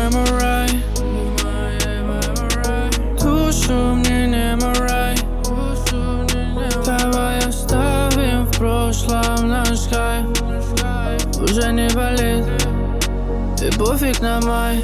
по-моему, рай. Душу мне не морай. Давай оставим в прошлом наш кайф. Уже не болит, и пофиг на май.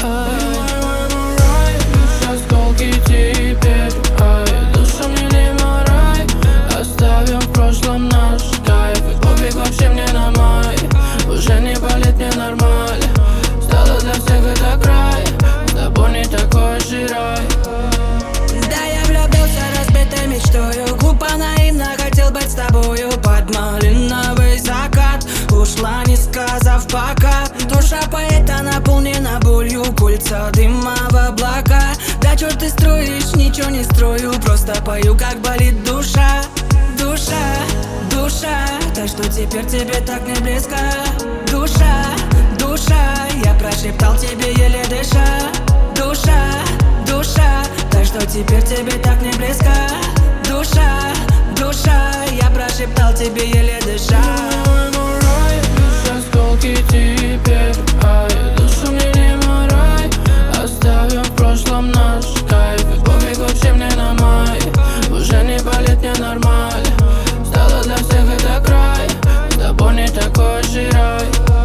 Лишь осколки теперь. Душу мне не морай. Оставим в прошлом наш кайф. И пофиг вообще мне на май. Уже не болит, мне нормально. Стало для всех это край. С тобой не такой же рай. Да, я влюбился разбитой мечтою. Глупо, наивно хотел быть с тобою. Под малиновый закат ушла, не сказав пока. Душа поэта наполнена болью. Кольца дыма в облака. Да чё ты строишь, ничего не строю. Просто пою, как болит душа. Душа, душа, так что теперь тебе так не близко. Душа, душа, я прошептал тебе еле дыша. Душа, душа, так что теперь тебе так не близко. Душа, душа, я прошептал тебе еле дыша. По-моему, рай, лишь осколки теперь. Душу мне не морай. Оставим в прошлом наш кайф. И пофиг вообще мне на май. Уже не болит, мне нормально. Стало для всех это край. С тобой не такой же рай.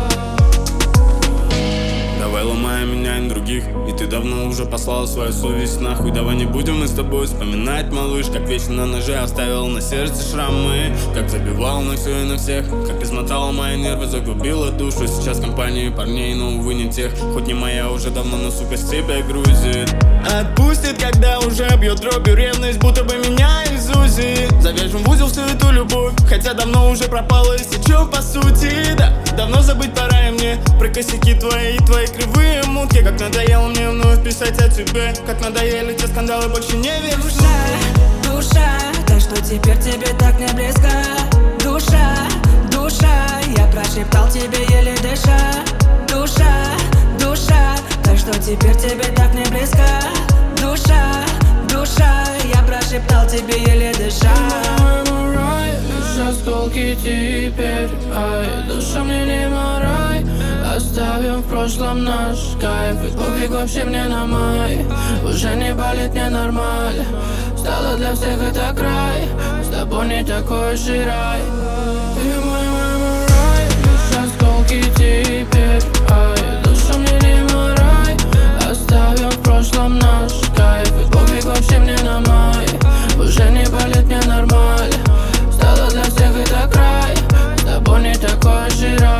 Давай ломаем, меняем других. И ты давно уже послала свою совесть нахуй. Давай не будем мы с тобой вспоминать, малыш. Как вечно на ноже оставил на сердце шрамы. Как забивал на все и на всех. Как измотала мои нервы, загубила душу. Сейчас компании парней, но увы не тех. Хоть не моя уже давно, но сука с тебя грузит. Отпустит, когда уже бьет дробью ревность, будто бы меня из УЗИ. Завяжем в узел всю эту любовь. Хотя давно уже пропала и сечет по сути. Да, давно забыть пора и мне. Про косяки твои и твои кривые мутки. Как надоело мне вновь писать о тебе. Как надоели те скандалы, больше не верю. Душа, душа, так что теперь тебе так не близко. Душа, душа, я прошептал тебе еле дыша. Душа, душа, так что теперь тебе так не близко. Душа, душа, я прошептал тебе еле дыша. По-моему, рай, лишь осколки теперь. Душа мне не морай. Оставим в прошлом наш кайф. И пофиг вообще мне на май. Уже не болит, мне нормально. Стало для всех это край. С тобой не такой же рай. Ты мой рай, лишь осколки теперь. Душа мне не морай. Оставим в прошлом наш кайф. И пофиг вообще мне на май. Уже не болит, мне нормально. Стало для всех это край. С тобой не такой же рай.